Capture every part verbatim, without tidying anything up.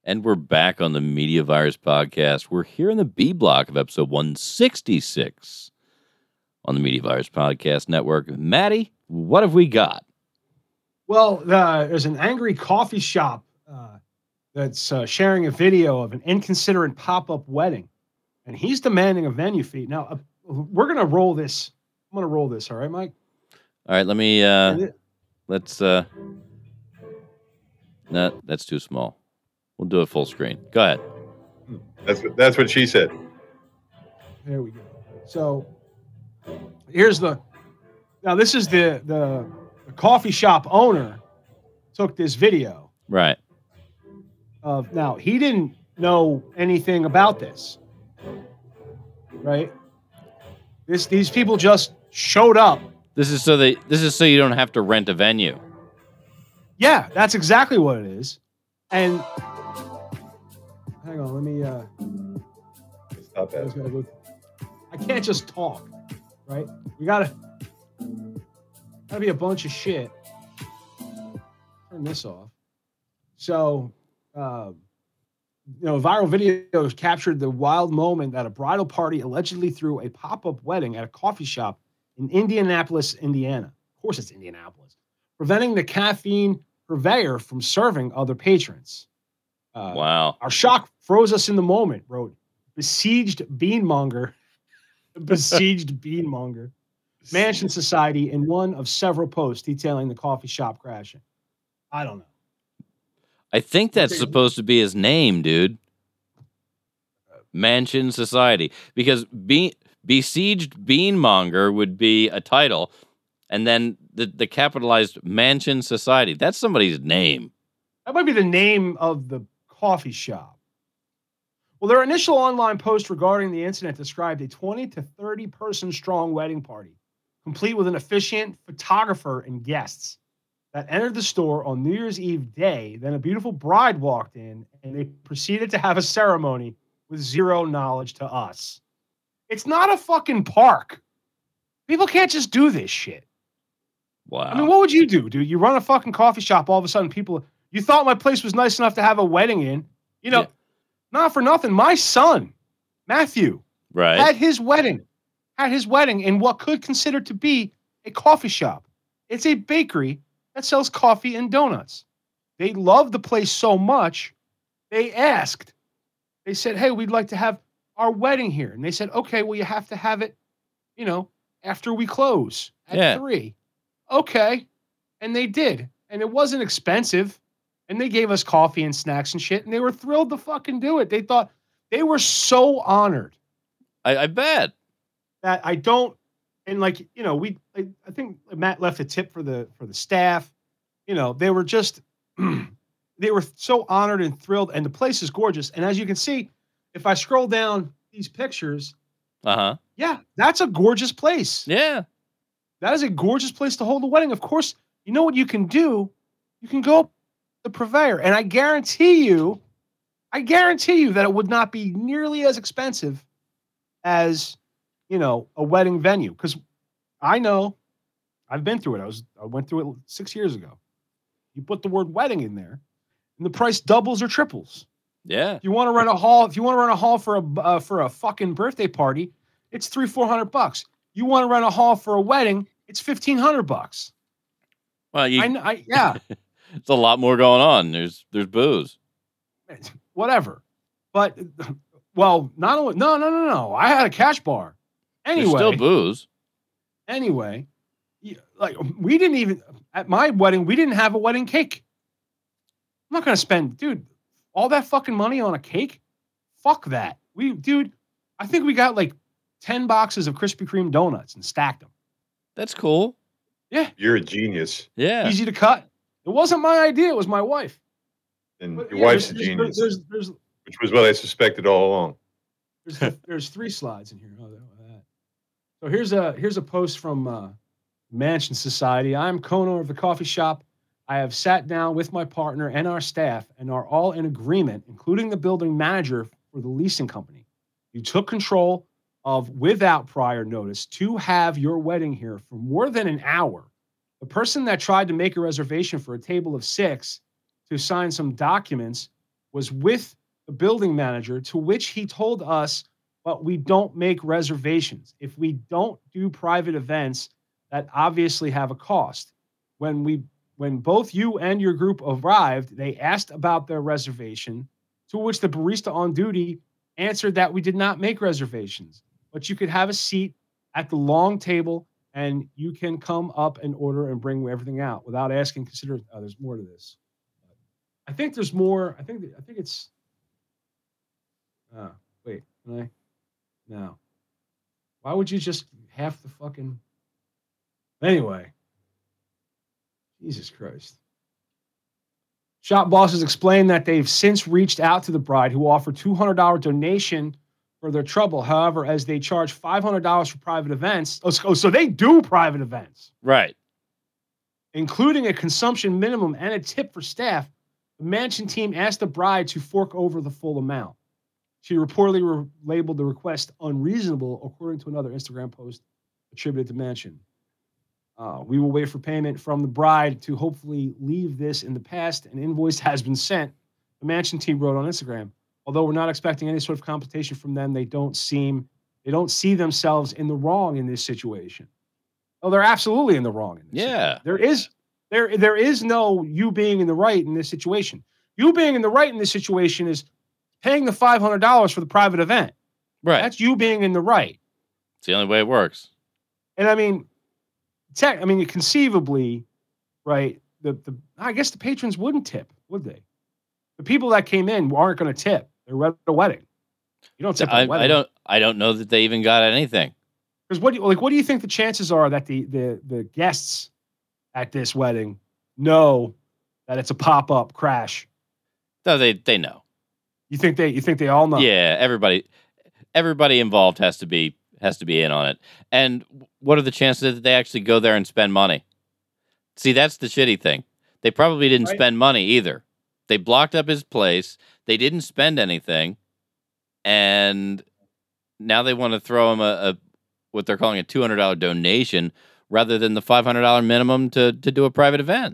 And we're back on the Media Virus Podcast. We're here in the B block of episode one sixty-six on the Media Virus Podcast Network. Maddie, what have we got? Well, uh, there's an angry coffee shop uh, that's uh, sharing a video of an inconsiderate pop-up wedding, and he's demanding a venue fee. Now, uh, we're going to roll this. I'm going to roll this. All right, Mike? All right, let me, uh, let's, uh, no, that's too small. We'll do it full screen. Go ahead. That's what, that's what she said. There we go. So here's the, now this is the, the, the coffee shop owner took this video. Right. Of, now, he didn't know anything about this. Right? This These people just showed up. This is so they, this is so you don't have to rent a venue. Yeah, that's exactly what it is. And hang on, let me uh Stop that. go, I can't just talk, right? We gotta gotta be a bunch of shit. Turn this off. So uh, you know, viral videos captured the wild moment that a bridal party allegedly threw a pop-up wedding at a coffee shop in Indianapolis, Indiana. Of course it's Indianapolis. Preventing the caffeine purveyor from serving other patrons. Uh, wow. Our shock froze us in the moment, wrote besieged beanmonger. besieged beanmonger. Mansion Society in one of several posts detailing the coffee shop crashing. I don't know. I think that's supposed to be his name, dude. Mansion Society. Because be, besieged beanmonger would be a title, and then the, the capitalized Mansion Society. That's somebody's name. That might be the name of the coffee shop. Well, their initial online post regarding the incident described a twenty to thirty person strong wedding party, complete with an officiant, photographer, and guests that entered the store on New Year's Eve day. Then a beautiful bride walked in, and they proceeded to have a ceremony with zero knowledge to us. It's not a fucking park. People can't just do this shit. Wow. I mean, what would you do, dude? You run a fucking coffee shop, all of a sudden people, you thought my place was nice enough to have a wedding in. You know, yeah. Not for nothing. My son, Matthew, right, had his wedding, had his wedding in what could consider to be a coffee shop. It's a bakery that sells coffee and donuts. They loved the place so much, they asked. They said, hey, we'd like to have our wedding here. And they said, okay, well, you have to have it, you know, after we close at yeah. three. Okay. And they did. And it wasn't expensive. And they gave us coffee and snacks and shit. And they were thrilled to fucking do it. They thought they were so honored. I, I bet. That I don't, and like, you know, we, I, I think Matt left a tip for the, for the staff. You know, they were just, they were so honored and thrilled. And the place is gorgeous. And as you can see, if I scroll down these pictures, uh-huh. yeah, that's a gorgeous place. Yeah. That is a gorgeous place to hold a wedding. Of course, you know what you can do? You can go to the purveyor. And I guarantee you, I guarantee you that it would not be nearly as expensive as, you know, a wedding venue. Because I know, I've been through it. I was I went through it six years ago. You put the word wedding in there, and the price doubles or triples. Yeah. If you want to rent a hall, if you want to rent a hall for a uh, for a fucking birthday party, it's three four hundred bucks. You want to rent a hall for a wedding, it's fifteen hundred bucks. Well, you, I, I yeah, it's a lot more going on. There's there's booze, whatever. But well, not only no no no no. I had a cash bar. Anyway, there's still booze. Anyway, like we didn't even at my wedding. We didn't have a wedding cake. I'm not gonna spend, dude, all that fucking money on a cake. Fuck that. We, dude, I think we got like ten boxes of Krispy Kreme donuts and stacked them. That's cool. Yeah. You're a genius. Yeah. Easy to cut. It wasn't my idea. It was my wife. And but, your yeah, wife's a there's, genius, there's, there's, there's, which was what I suspected all along. There's, there's three slides in here. Oh, that. So here's a here's a post from uh, Mansion Society. I'm co-owner of the coffee shop. I have sat down with my partner and our staff and are all in agreement, including the building manager for the leasing company. You took control of, without prior notice, to have your wedding here for more than an hour. The person that tried to make a reservation for a table of six to sign some documents was with the building manager, to which he told us, but we don't make reservations. If we don't do private events, that obviously have a cost. When we when both you and your group arrived, they asked about their reservation, to which the barista on duty answered that we did not make reservations, but you could have a seat at the long table and you can come up and order and bring everything out without asking. Consider, oh, there's more to this. I think there's more. I think I think it's. Uh, wait, can I? No. Why would you just have the fucking? Anyway. Jesus Christ. Shop bosses explained that they've since reached out to the bride, who offered two hundred dollars donation for their trouble. However, as they charge five hundred dollars for private events. Oh, so, so they do private events. Right. Including a consumption minimum and a tip for staff. The mansion team asked the bride to fork over the full amount. She reportedly re- labeled the request unreasonable, according to another Instagram post attributed to Mansion. Uh, we will wait for payment from the bride to hopefully leave this in the past. An invoice has been sent. The Mansion team wrote on Instagram. Although we're not expecting any sort of compensation from them, they don't seem, they don't see themselves in the wrong in this situation. Oh, they're absolutely in the wrong. In this Yeah. situation. There is, there, there is no you being in the right in this situation. You being in the right in this situation is paying the five hundred dollars for the private event. Right. That's you being in the right. It's the only way it works. And I mean, tech, I mean, conceivably, right? The the I guess the patrons wouldn't tip, would they? The people that came in aren't going to tip. They're at a wedding. You don't tip at I, a wedding. I don't. I don't know that they even got anything. Because what do you, like? What do you think the chances are that the the the guests at this wedding know that it's a pop up crash? No, they they know. You think they you think they all know? Yeah, everybody, everybody involved has to be has to be in on it. And what are the chances that they actually go there and spend money? See, that's the shitty thing. They probably didn't Right. spend money either. They blocked up his place. They didn't spend anything, and now they want to throw him a, a what they're calling a two hundred dollar donation rather than the five hundred dollar minimum to to do a private event.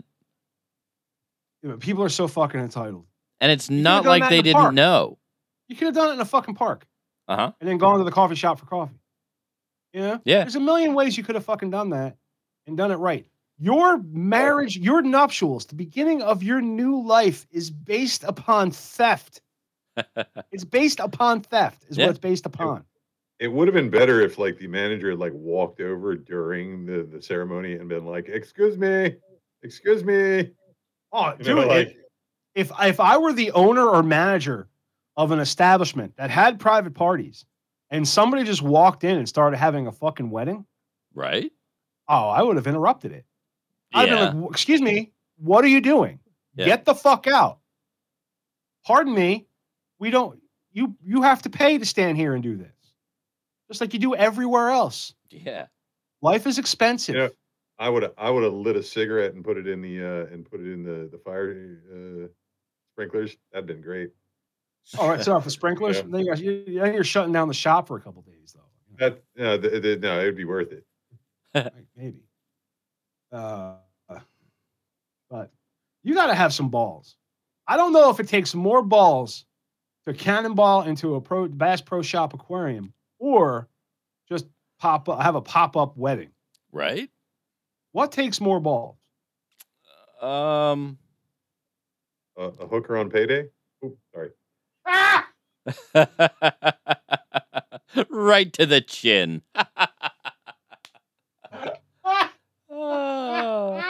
Yeah, but people are so fucking entitled. And it's could've not done like that they in the didn't park. know. You could have done it in a fucking park Uh huh. and then gone to the coffee shop for coffee. You know? Yeah. There's a million ways you could have fucking done that and done it right. Your marriage, your nuptials, the beginning of your new life is based upon theft. It's based upon theft, is Yeah. what it's based upon. It would have been better if like the manager had like walked over during the, the ceremony and been like, excuse me, excuse me. Oh, You dude, know, it- like if if I were the owner or manager of an establishment that had private parties and somebody just walked in and started having a fucking wedding, Right? oh, I would have interrupted it. I'd Yeah. have been like, excuse me, what are you doing? Yeah. Get the fuck out. Pardon me. We don't, you, you have to pay to stand here and do this. Just like you do everywhere else. Yeah. Life is expensive. Yeah. I would have I would have lit a cigarette and put it in the uh and put it in the the fire uh sprinklers. That'd been great. All right, so off the sprinklers, Yeah. then you're, you- then you're shutting down the shop for a couple days, though. That no, th- th- no, it would be worth it. Right, maybe. Uh, but you got to have some balls. I don't know if it takes more balls to cannonball into a pro Bass Pro Shop aquarium or just pop up, have a pop up wedding. Right? What takes more balls? Um. Uh, a hooker on payday. Oh, sorry. Ah! Right to the chin. Ah! Oh.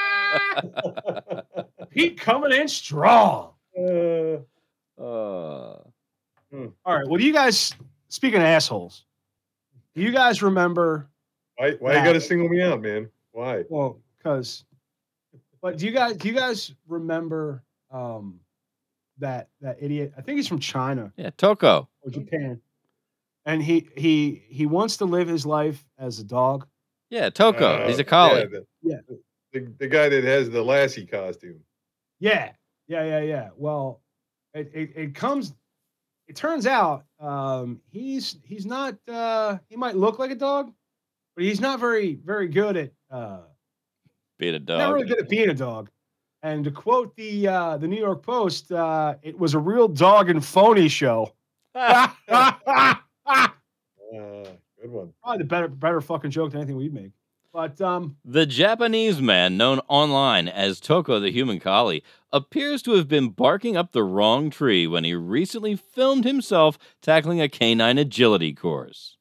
Pete coming in strong. Uh, Oh. All right. Well, do you guys, speaking of assholes, do you guys remember? why why Yeah. you got to single me out, man? Why? Well, because, but do you guys do you guys remember um, that that idiot? I think he's from China Yeah, Toko. or Japan, and he he he wants to live his life as a dog. Yeah, Toko. Uh, He's a collie. Yeah, the, Yeah. the, the guy that has the Lassie costume. Yeah, yeah, yeah, yeah. Well, it it, it comes. It turns out um, he's he's not. Uh, he might look like a dog, but he's not very very good at. Uh, Being a not dog. really good at being a dog. And to quote the uh, the New York Post, uh, it was a real dog and phony show. Probably Uh, good one. the better better fucking joke than anything we'd make. But um, The Japanese man, known online as Toko the Human Collie, appears to have been barking up the wrong tree when he recently filmed himself tackling a canine agility course.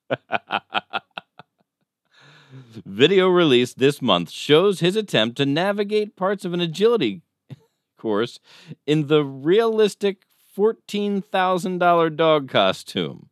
Video released this month shows his attempt to navigate parts of an agility course in the realistic fourteen thousand dollars dog costume.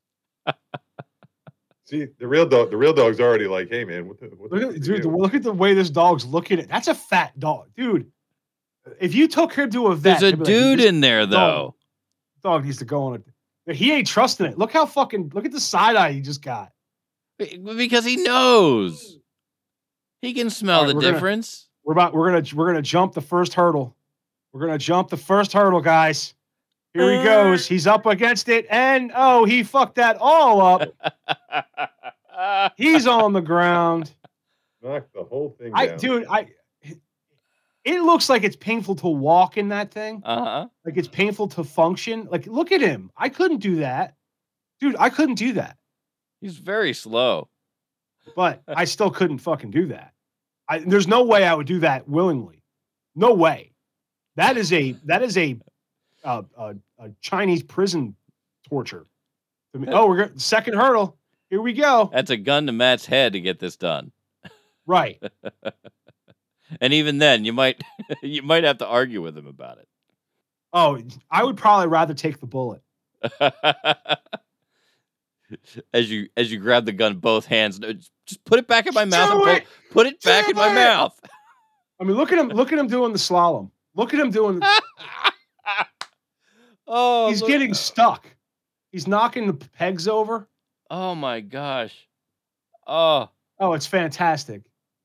See, the real dog. The real dog's already like, hey man, what the what the look fuck at are dude, you? the, look at the way this dog's looking at. That's a fat dog, dude. If you took him to a vet, There's a he'd be like, dude "This in there, though. dog needs to go on it. He ain't trusting it. Look how fucking look at the side eye he just got. Because he knows. He can smell All right, the we're gonna- difference. We're about we're gonna we're gonna jump the first hurdle. We're gonna jump the first hurdle, guys. Here he goes. He's up against it, and oh, he fucked that all up. He's on the ground. Knock the whole thing I down. dude, I it looks like it's painful to walk in that thing. Uh-huh. Like it's painful to function. Like, look at him. I couldn't do that. Dude, I couldn't do that. He's very slow. But I still couldn't fucking do that. I, there's no way I would do that willingly. No way. That is a that is a uh, a, a Chinese prison torture. To me. Oh, we're going second hurdle. Here we go. That's a gun to Matt's head to get this done. Right. And even then, you might you might have to argue with him about it. Oh, I would probably rather take the bullet. as you as you grab the gun both hands, no, just- just put it back in my mouth. Do And pull, it! put it back Do in my it! mouth. I mean, look at him. Look at him doing the slalom. Look at him doing. Oh, He's look- getting stuck. He's knocking the pegs over. Oh my gosh. Oh. Oh, it's fantastic.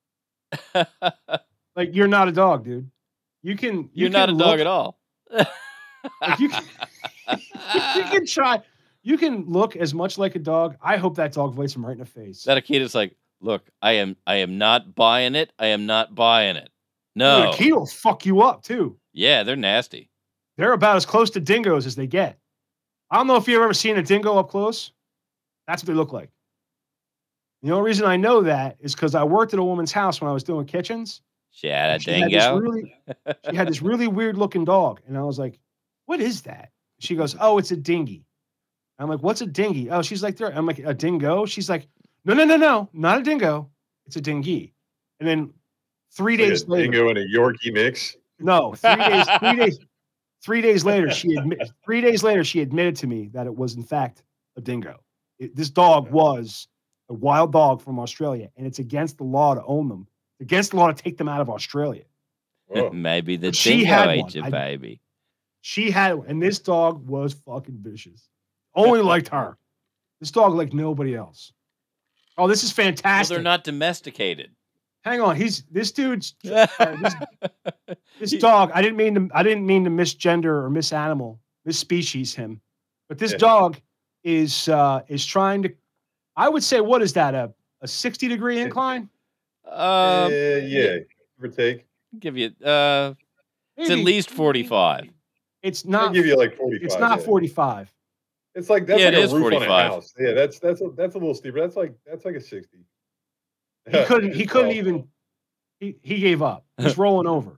Like, you're not a dog, dude. You can. You You're not a can dog look- at all. Like, you can, you can try. You can look as much like a dog. I hope that dog bites him right in the face. That a kid is like, look, I am I am not buying it. I am not buying it. Dude, No. a key will fuck you up too. Yeah, they're nasty. They're about as close to dingoes as they get. I don't know if you've ever seen a dingo up close. That's what they look like. The only reason I know that is because I worked at a woman's house when I was doing kitchens. She had a and She had, this dingo. really, she had this really weird looking dog. And I was like, what is that? She goes, oh, it's a dingy. I'm like, what's a dingy? Oh, she's like, there. I'm like, a dingo? She's like, no, no, no, no, not a dingo. It's a dingy. And then three Like days a later, dingo and a Yorkie mix. no, three days, three days, three days later, she admit, three days later, she admitted to me that it was in fact a dingo. It, this dog was a wild dog from Australia, and it's against the law to own them. It's against the law to take them out of Australia. Whoa. Maybe the But she dingo had ate one. you, I- baby. She had, and this dog was fucking vicious. Only liked her. This dog liked nobody else. Oh, this is Well, fantastic. they're not domesticated. Hang on, he's this dude's uh, this, this dog. I didn't mean to. I didn't mean to misgender or misanimal, misspecies him. But this Yeah. dog is uh, is trying to. I would say, what is that? A a sixty degree incline? um, Uh, yeah, give or take. give you uh, it's at Maybe. least forty-five. It's I'll not. give you like forty-five. It's not yeah. forty-five. It's like that's Yeah, like it a is roof on a forty-five. house. Yeah, that's that's a, that's a little steeper. That's like that's like a sixty. He couldn't. He couldn't Well, even. He he gave up. He's rolling over.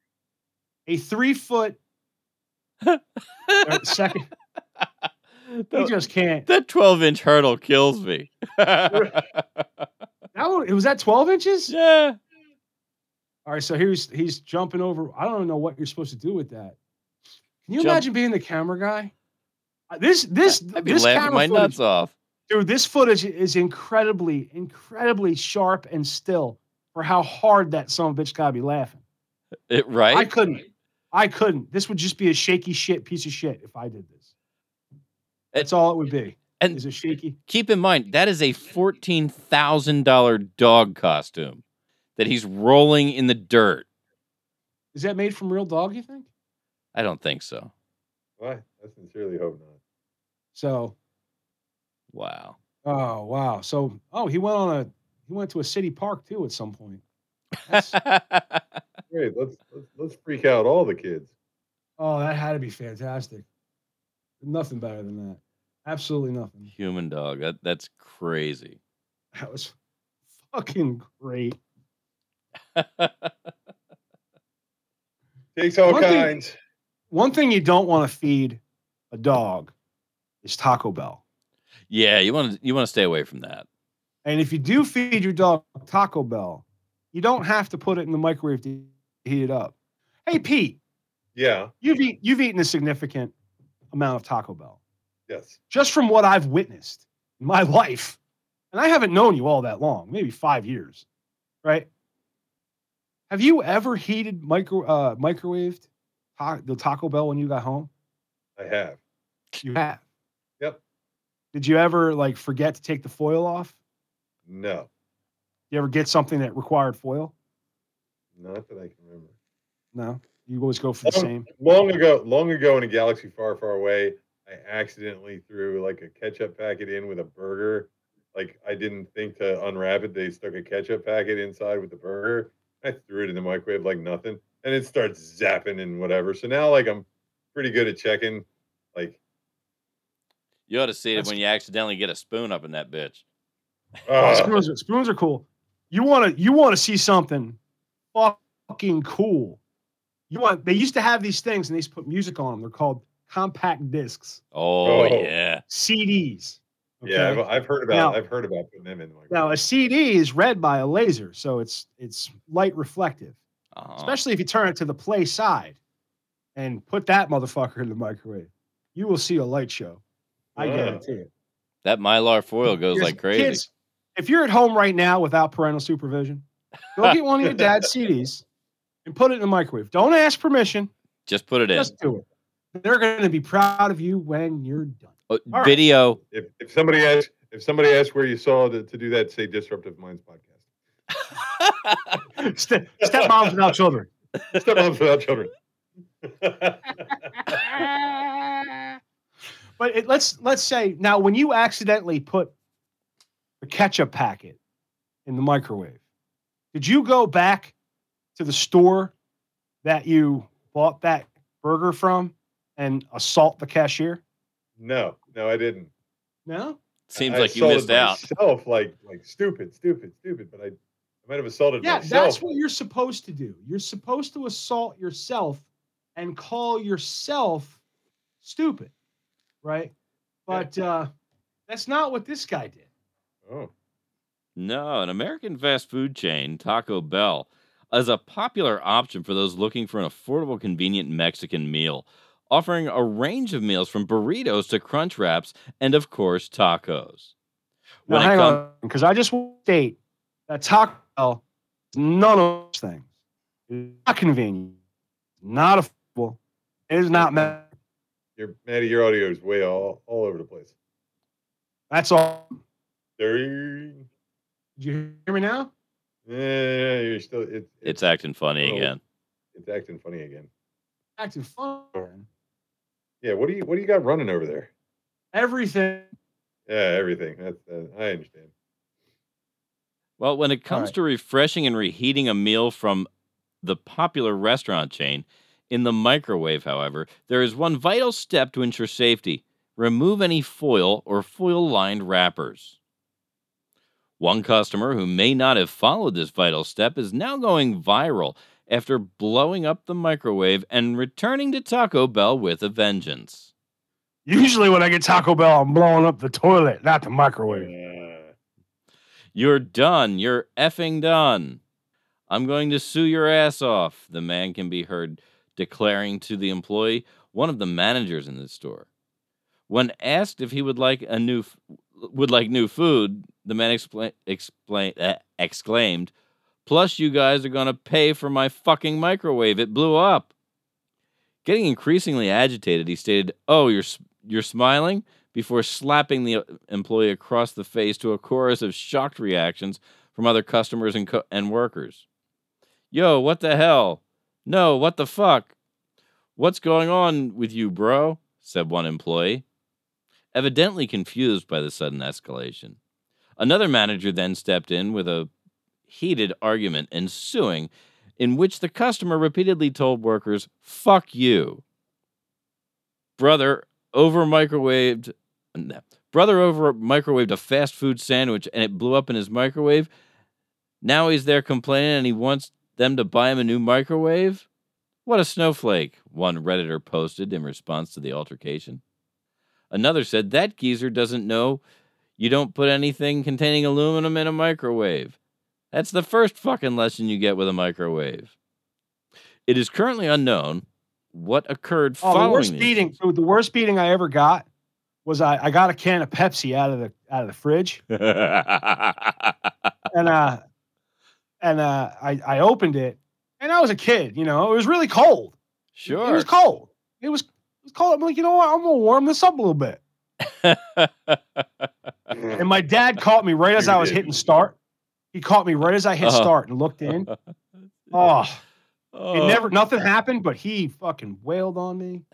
A three foot uh, second. He that, just can't. that twelve inch hurdle kills me. That one, was that twelve inches? Yeah. All right, so he's he's jumping over. I don't know what you're supposed to do with that. Can you Jump. imagine being the camera guy? Uh, This this I'd be this laughing camera my footage, nuts off. dude. This footage is incredibly incredibly sharp and still for how hard that son of a bitch gotta be laughing. It, right? I couldn't. I couldn't. This would just be a shaky shit piece of shit if I did this. That's all it would be. and Is it shaky? keep in mind, that is a fourteen thousand dollars dog costume that he's rolling in the dirt. Is that made from real dog? You think? I don't think so. Why? I sincerely hope not. So. Wow. Oh wow. So oh he went on a he went to a city park too at some point. That's, great. Let's let's let's freak out all the kids. Oh, that had to be fantastic. Nothing better than that. Absolutely nothing. Human dog. That that's crazy. That was fucking great. Takes all One thing- kinds. One thing you don't want to feed a dog is Taco Bell. Yeah, you want to you want to stay away from that. And if you do feed your dog Taco Bell, you don't have to put it in the microwave to heat it up. Hey, Pete, Yeah. you've eat, you've eaten a significant amount of Taco Bell. Yes. Just from what I've witnessed in my life, and I haven't known you all that long, maybe five years, right? Have you ever heated micro uh, microwaved ta- the Taco Bell when you got home? I have. You have. Yep. Did you ever like forget to take the foil off? No. You ever get something that required foil? Not that I can remember. No. You always go for the Long, same. long ago, long ago in a galaxy far, far away, I accidentally threw like a ketchup packet in with a burger. Like I didn't think to unwrap it. They stuck a ketchup packet inside with the burger. I threw it in the microwave like nothing, and it starts zapping and whatever. So now, like, I'm pretty good at checking. Like, You ought to see it That's- when you accidentally get a spoon up in that bitch. uh, spoons, are, spoons are cool. You want to you want to see something fucking cool. You want they used to have these things and they used to put music on them. They're called compact discs, Oh, Oh. yeah. C Ds. yeah, okay? I've, I've heard about. Now- I've heard about putting them in the microwave. Now a C D is read by a laser, so it's it's light reflective. Uh-huh. Especially if you turn it to the play side and put that motherfucker in the microwave, you will see a light show. I Ah. guarantee it. That Mylar foil goes Here's- like crazy. Kids, if you're at home right now without parental supervision, go get one of your dad's C Ds and put it in the microwave. Don't ask permission. Just put it in. Just do it. They're going to be proud of you when you're done. Oh, all right. video. If if somebody asks if somebody asks where you saw the, to do that, say Disruptive Minds podcast. Ste- Stepmoms without children. Stepmoms without children. But it, let's let's say now when you accidentally put the ketchup packet in the microwave, did you go back to the store that you bought that burger from and assault the cashier? No, no, I didn't. No. Seems I like you assaulted missed out. Myself, like like stupid, stupid, stupid. But I, I might have assaulted Yeah, myself. that's what you're supposed to do. You're supposed to assault yourself and call yourself stupid, right? But uh, that's not what this guy did. Oh, No, an American fast food chain, Taco Bell, is a popular option for those looking for an affordable, convenient Mexican meal, offering a range of meals from burritos to crunch wraps and, of course, tacos. Now, When it hang com- on, because I just want to state that Taco Bell is none of those things. It's not convenient, not affordable. It is not meant. your Maddie, your audio is way all, all over the place. That's all. There, Did you hear me now? yeah, you're still. It, it's It's acting funny Oh. again. it's acting funny again. Acting fun. Yeah, what do you what do you got running over there? Everything. Yeah, everything. That's uh, I understand. Well, when it comes right. to refreshing and reheating a meal from the popular restaurant chain in the microwave, however, there is one vital step to ensure safety. Remove any foil or foil-lined wrappers. One customer who may not have followed this vital step is now going viral after blowing up the microwave and returning to Taco Bell with a vengeance. Usually when I get Taco Bell, I'm blowing up the toilet, not the microwave. Uh, You're done. You're effing done. I'm going to sue your ass off, the man can be heard declaring to the employee, one of the managers in the store. When asked if he would like a new f- would like new food, the man explain, explain, uh, exclaimed, "Plus, you guys are going to pay for my fucking microwave. It blew up." Getting increasingly agitated, he stated, "Oh, you're s- you're smiling?" before slapping the employee across the face to a chorus of shocked reactions from other customers and co- and workers. "Yo, what the hell? No, what the fuck? What's going on with you, bro?" said one employee, evidently confused by the sudden escalation. Another manager then stepped in with a heated argument ensuing in which the customer repeatedly told workers, "Fuck you." Brother over microwaved no, brother over microwaved a fast food sandwich and it blew up in his microwave. Now he's there complaining and he wants them to buy him a new microwave? What a snowflake, one Redditor posted in response to the altercation. Another said, that geezer doesn't know you don't put anything containing aluminum in a microwave. That's the first fucking lesson you get with a microwave. It is currently unknown what occurred Oh, following the worst the beating. incident. The worst beating I ever got was I, I got a can of Pepsi out of the out of the fridge, and uh, and uh, I I opened it, and I was a kid, you know, it was really cold. Sure. It was cold. It was it was cold. I'm like, you know what? I'm gonna warm this up a little bit. And my dad caught me right as I was hitting start. He caught me right as I hit Uh-huh. start and looked in. Oh, Oh. it never nothing happened, but he fucking wailed on me.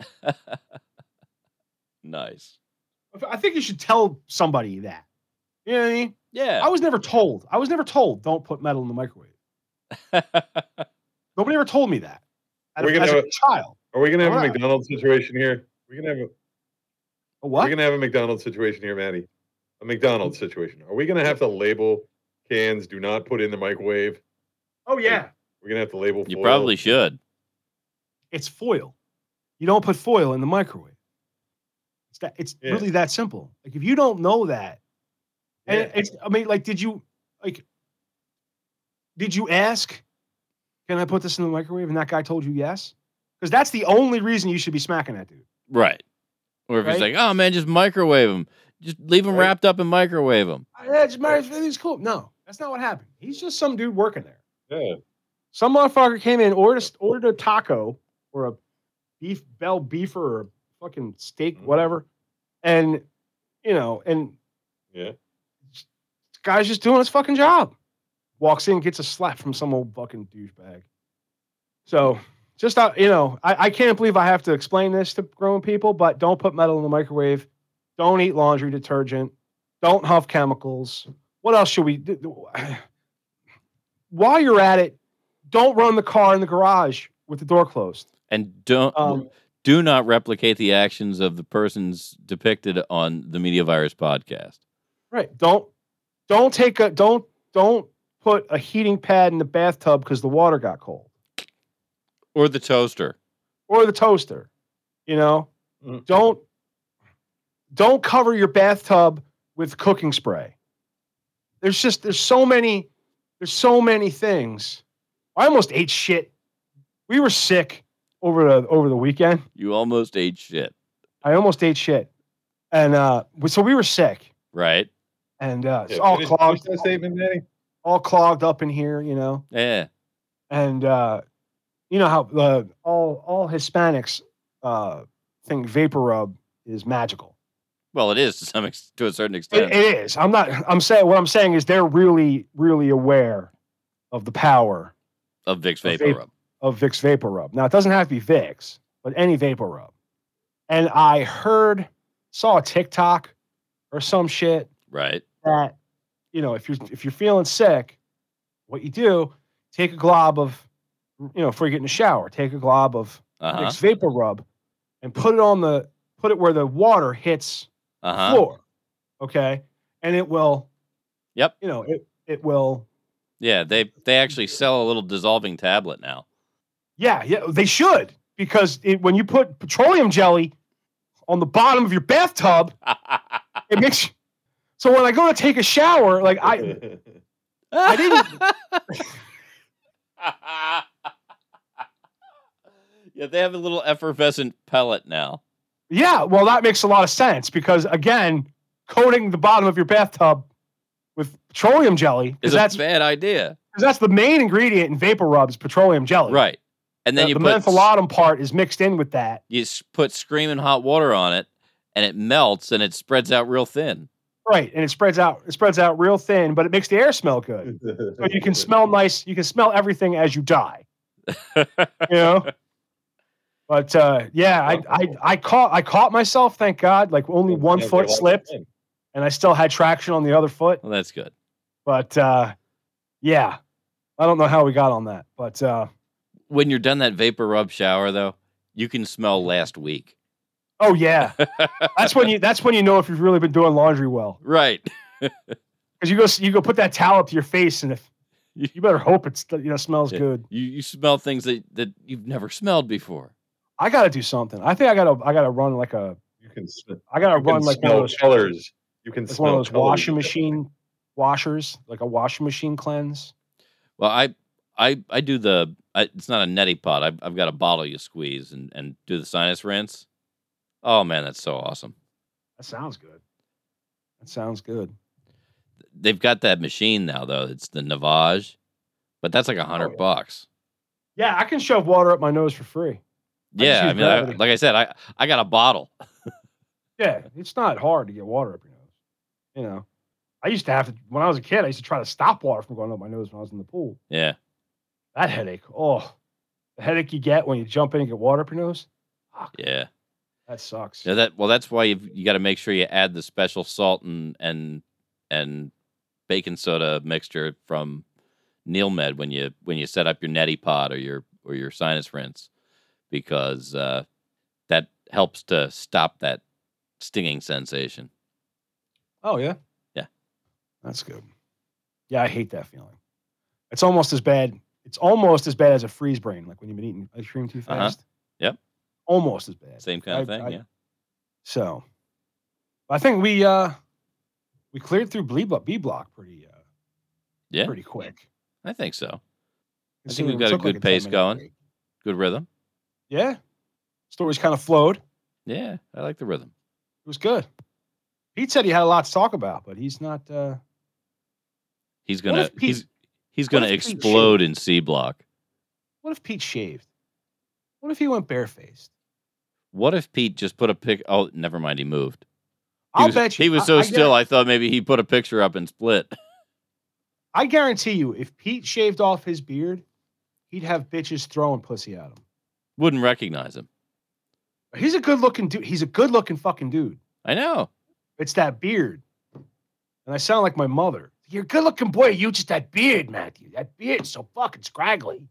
Nice. I think you should tell somebody that. You know what I mean? Yeah. I was never told. I was never told don't put metal in the microwave. Nobody ever told me that. As, We're gonna as have a a- child. Are we gonna have All a right. McDonald's situation here? We're gonna have a A We're what? gonna have a McDonald's situation here, Maddie. A McDonald's situation. Are we gonna have to label cans do not put in the microwave? Oh yeah, We're gonna have to label You foil? probably should. it's foil. You don't put foil in the microwave. It's that. It's Yeah. really that simple. Like if you don't know that, and Yeah. it's. I mean, like, did you like? Did you ask? Can I put this in the microwave? And that guy told you yes, because that's the only reason you should be smacking that dude. Right. Or if he's Right? like, oh man, just microwave them. Just leave them Right. wrapped up and microwave them. Yeah, it's, it's cool. No, that's not what happened. He's just some dude working there. Yeah. Some motherfucker came in, ordered a, ordered a taco or a beef bell beefer or a fucking steak, Mhm. whatever, and you know, and Yeah. this guy's just doing his fucking job. Walks in, gets a slap from some old fucking douchebag. So, just uh, you know, I, I can't believe I have to explain this to grown people, but don't put metal in the microwave. Don't eat laundry detergent. Don't huff chemicals. What else should we do? While you're at it, don't run the car in the garage with the door closed. And don't Um, do not replicate the actions of the persons depicted on the Media Virus podcast. right. Don't don't take a don't don't put a heating pad in the bathtub because the water got cold. Or the toaster. Or the toaster. You know? Mhm. Don't don't cover your bathtub with cooking spray. There's just there's so many there's so many things. I almost ate shit. We were sick over the over the weekend. You almost ate shit. I almost ate shit. And uh so we were sick. Right? And uh it's Yeah, all finish- clogged finish that statement, Maddie. all clogged up in here, you know. Yeah. And uh you know how uh, all all Hispanics uh think vapor rub is magical. Well, it is to some ex- to a certain It, extent. it is. I'm not. I'm saying what I'm saying is they're really, really aware of the power of Vicks of Vapor vape- Rub. of Vicks Vapor Rub. Now it doesn't have to be Vicks, but any Vapor Rub. And I heard, saw a TikTok or some shit Right. that you know if you're if you're feeling sick, what you do, take a glob of, you know, before you get in the shower, take a glob of Uh-huh. Vicks Vapor Rub, and put it on the put it where the water hits Uh-huh. floor. Okay. And it will, Yep. you know, it it will, Yeah, they they actually sell a little dissolving tablet now. yeah, yeah, they should. Because it, when you put petroleum jelly on the bottom of your bathtub, it makes so when I go to take a shower, like I I didn't Yeah, they have a little effervescent pellet now. yeah, well that makes a lot of sense because again, coating the bottom of your bathtub with petroleum jelly, It's because a that's bad idea. because that's the main ingredient in Vapor Rub is petroleum jelly. Right. And then the, you the put mentholatum part is mixed in with that. you s- put screaming hot water on it and it melts and it spreads out real thin. Right, and it spreads out. It spreads out real thin, but it makes the air smell good. So you can smell nice. You can smell everything as you die. You know. But uh, yeah, I, I I caught I caught myself. Thank God. Like only one Yeah, foot well, slipped, and I still had traction on the other foot. Well, that's good. But uh, yeah, I don't know how we got on that, but uh, When you're done that vapor rub shower, though, you can smell last week. oh yeah, that's when you that's when you know if you've really been doing laundry well. Right. Because you go you go put that towel up to your face, and if you better hope it's you know smells Yeah. good. You you smell things that, that you've never smelled before. I got to do something. I think I got to I got to run like a You can, sm- I got to you can run like one smell of those colors. You can like smell one of those colors, washing definitely. machine washers, like a washing machine cleanse. Well, I I I do the I, it's not a neti pot. I've I've got a bottle you squeeze and, and do the sinus rinse. Oh man, that's so awesome. That sounds good. That sounds good. They've got that machine now though. It's the Navage, but that's like a hundred yeah. bucks. Yeah, I can shove water up my nose for free. I just Yeah, I use mean, I, gravity. like I said, I I got a bottle. Yeah, it's not hard to get water up your nose. You know, I used to have to when I was a kid. I used to try to stop water from going up my nose when I was in the pool. Yeah, That headache. Oh, the headache you get when you jump in and get water up your nose. Fuck, yeah. that sucks. Yeah, that well, that's why you've, you got to make sure you add the special salt and and and baking soda mixture from NeilMed when you when you set up your neti pot or your or your sinus rinse, because uh, that helps to stop that stinging sensation. Oh yeah, Yeah. that's good. Yeah, I hate that feeling. It's almost as bad. It's almost as bad as a freeze brain, like when you've been eating ice cream too Uh-huh. fast. Yep. Almost as bad. Same kind of I- thing. I- yeah. So, I think we uh we cleared through B block, B block pretty uh Yeah, pretty quick. I think so. I think Considering we've we got a took, like, good ten pace minute going. break. Good rhythm. Yeah, stories kind of flowed. Yeah, I like the rhythm. It was good. Pete said he had a lot to talk about, but he's not. uh He's gonna if Pete- he's he's what gonna if Pete explode in C block. What if Pete shaved? What if he went barefaced? What if Pete just put a pic? Oh, never mind. He moved. He I'll was, bet you he was I- so I still. guar- I thought maybe he put a picture up and split. I guarantee you, if Pete shaved off his beard, he'd have bitches throwing pussy at him. Wouldn't recognize him. He's a good looking dude. He's a good looking fucking dude. I know. It's that beard. And I sound like my mother. You're a good looking boy. You just that beard, Matthew. That beard's so fucking scraggly.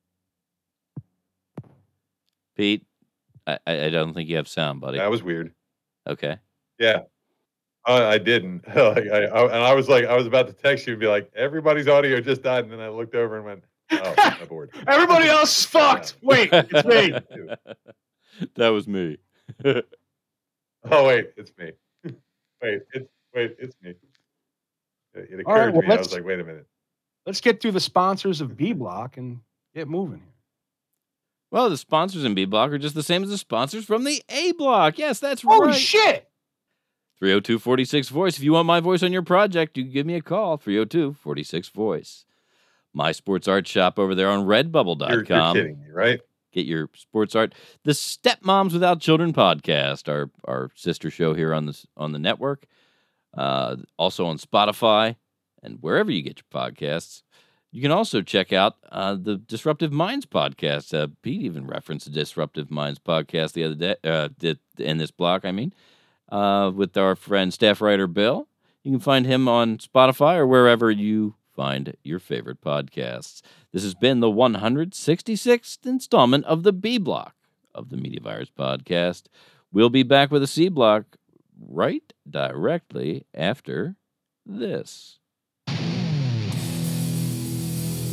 Pete, I, I I don't think you have sound, buddy. That was weird. Okay. Yeah. Uh, I didn't. like, I, I, and I was like, I was about to text you and be like, everybody's audio just died. And then I looked over and went, oh, my board. Everybody else is fucked. Wait, it's me. That was me. Oh, wait, it's me. wait, it's wait, it's me. It, it occurred All right, to well, me. I let's- was like, wait a minute. Let's get through the sponsors of B Block and get moving here. Well, the sponsors in B Block are just the same as the sponsors from the A Block. Yes, that's Holy right. shit. three oh two, four six voice. If you want my voice on your project, you can give me a call. three oh two, four six voice. My sports art shop over there on redbubble dot You're, com. you're kidding me, right? Get your sports art. The Stepmoms Without Children podcast, our our sister show here on this on the network. Uh, also on Spotify and wherever you get your podcasts. You can also check out uh, the Disruptive Minds podcast. Uh, Pete even referenced the Disruptive Minds podcast the other day, uh, did, in this block, I mean, uh, with our friend, staff writer Bill. You can find him on Spotify or wherever you find your favorite podcasts. This has been the one hundred sixty-sixth installment of the B Block of the Media Virus podcast. We'll be back with a C Block right directly after this.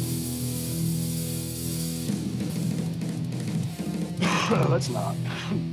Let's not.